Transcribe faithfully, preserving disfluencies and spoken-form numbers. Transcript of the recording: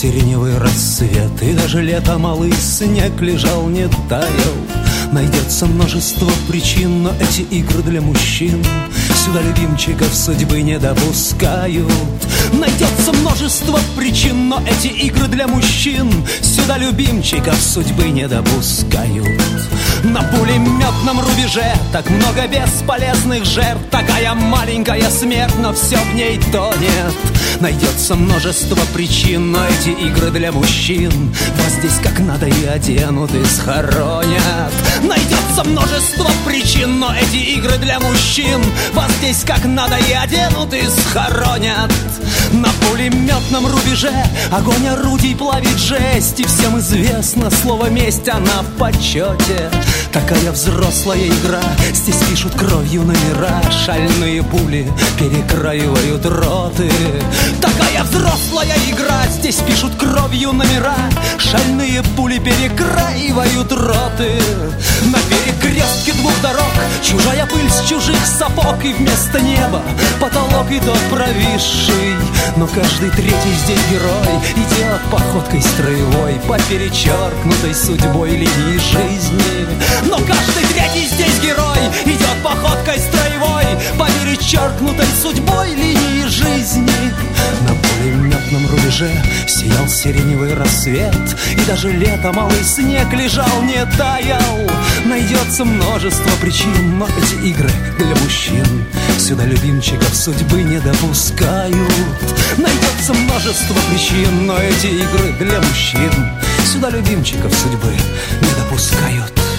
сиреневый рассвет, и даже лето малый снег лежал, не таял. Найдется множество причин, но эти игры для мужчин сюда любимчиков судьбы не допускают. Найдется множество причин, но эти игры для мужчин сюда любимчиков судьбы не допускают. На пулеметном рубеже так много бесполезных жертв, такая маленькая смерть, но все в ней тонет. Найдется множество причин, но эти игры для мужчин вас здесь как надо и оденут, и схоронят. Найдется множество причин, но эти игры для мужчин вас здесь как надо и оденут, и схоронят. На пулеметном рубеже огонь орудий плавит жесть, и всем известно слово месть, она в почете. Такая взрослая игра, здесь пишут кровью номера, шальные пули перекраивают роты. Такая взрослая игра, здесь пишут кровью номера, шальные пули перекраивают роты. На перекрестке двух дорог чужая пыль с чужих сапог, и вместо неба потолок и тот провисший. Но каждый третий здесь герой идет походкой строевой по перечеркнутой судьбой линии жизни. Но каждый третий здесь герой идет походкой строевой по перечеркнутой судьбой линии жизни. На пулеметном рубеже сиял сиреневый рассвет, и даже лето малый снег лежал, не таял. Найдется множество причин, но эти игры для мужчин сюда любимчиков судьбы не допускают. Найдется множество причин, но эти игры для мужчин сюда любимчиков судьбы не допускают.